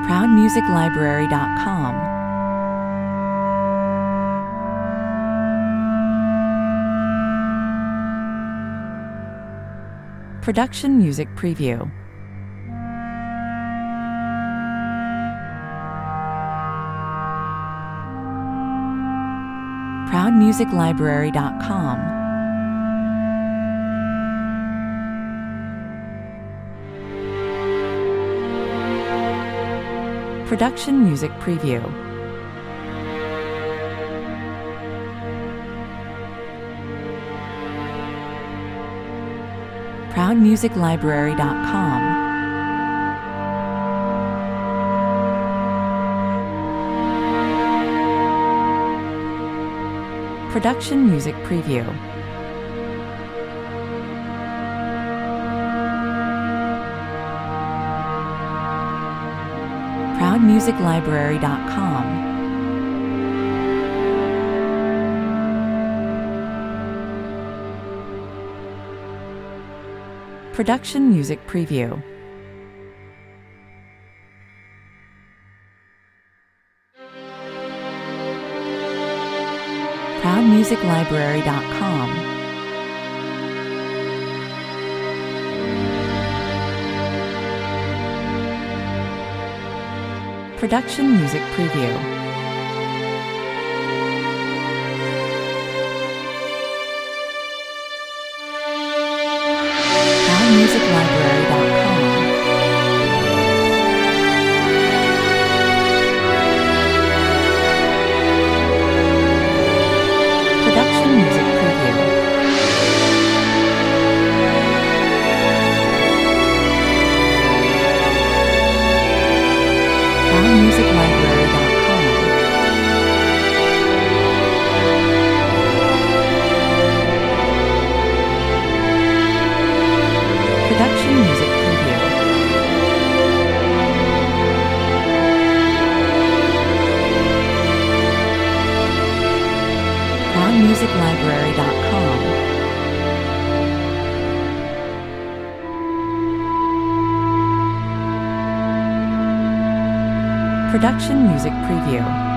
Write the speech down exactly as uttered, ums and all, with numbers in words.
proud music library dot com. Production Music Preview. proud music library dot com. Production Music Preview. proud music library dot com. Production Music Preview. proud music library dot com. Production Music Preview. proud music library dot com. Production Music Preview. proud music library dot com. Production Music Preview. proud music library dot com. Production Music Preview. proud music library dot com. Production Music Preview.